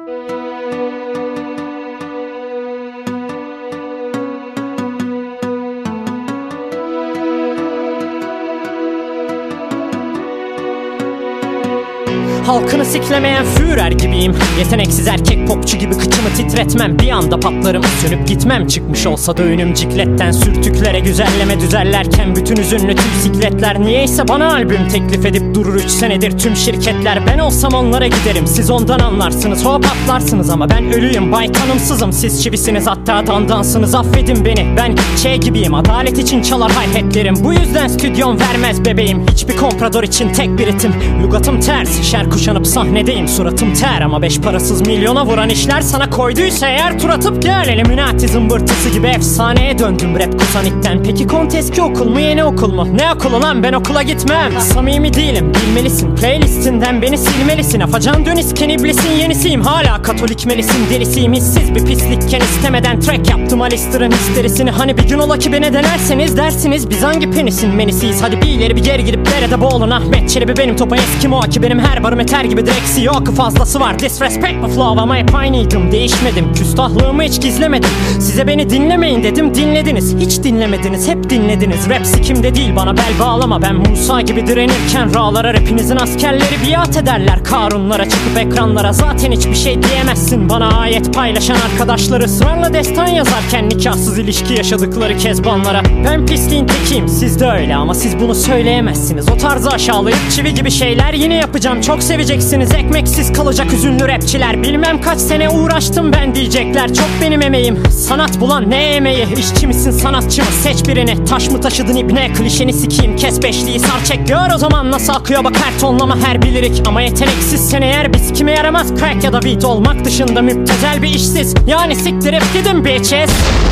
Halkını siklemeyen Führer gibiyim. Yeteneksiz erkek popçu gibi kıçımı titretmem. Bir anda patlarım, sönüp gitmem. Çıkmış olsa da önüm cikletten sürtüklere güzelleme düzerlerken bütün üzünlü tüm sikletler. Niyeyse bana albüm teklif edip durur 3 senedir tüm şirketler. Ben olsam onlara giderim, siz ondan anlarsınız, hop atlarsınız ama ben ölüyüm, bay tanımsızım. Siz çivisiniz, hatta dandansınız, affedin beni. Ben şey gibiyim, adalet için çalar hi-hatlerim. Bu yüzden stüdyom vermez bebeğim. Hiçbir komprador için tek bir ritim. Lugatım ters, şer kuşanıp sahnedeyim, suratım ter. Ama 5 parasız milyona vuran işler sana koyduysa eğer, tur atıp gel. Eliminati zımbırtısı gibi efsaneye döndüm rap kusanikten. Peki konteski okul mu, yeni okul mu? Ne okulu lan, ben okula gitmem. Samimi değilim, bilmelisin, playlistinden beni silmelisin. Afacan dönisken iblisin yenisiyim, hala katolik melisin delisiyim. Hissiz bir pislikken istemeden track yaptım Alister'ın histerisini. Hani bir gün ola ki beni denerseniz dersiniz biz hangi penisin menisiyiz. Hadi bir ileri bir geri gidip derede boğulun. Ahmet Çelebi benim, topa Eskimo ki benim, her barım eter gibi direksi yok, fazlası var. Disrespect my flow ama hep aynıydım, değişmedim. Küstahlığımı hiç gizlemedim. Size beni dinlemeyin dedim, dinlediniz. Hiç dinlemediniz, hep dinlediniz. Rap sikimde değil, bana bel bağlama. Ben Musa gibi direnirken rağlara rapinizin askerleri biat ederler. Karunlara çıkıp ekranlara zaten hiçbir şey diyemezsin. Bana ayet paylaşan arkadaşları ısrarla destan yazarken nikahsız ilişki yaşadıkları kezbanlara. Ben pisliğin tekiyim, siz de öyle ama siz bunu söyleyemezsiniz. O tarzı aşağılayıp çivi gibi şeyler yine yapacağım, çok seveceksiniz. Ekmeksiz kalacak üzünlü rapçiler. Bilmem kaç sene uğraştım ben diyecekler. Çok benim emeğim, sanat bulan ne emeği? İşçi misin, sanatçı mı, seç birini. Taş mı taşıdın ibne, klişeni sikiyim. Kes beşliği, sar çek, gör o zaman nasıl akıyor bak her tonlama, her bir lirik. Ama yeteneksizsen eğer biz kime yaramaz. Crack ya da beat olmak dışında müptezel bir işsiz. Yani siktirip gidin bitches.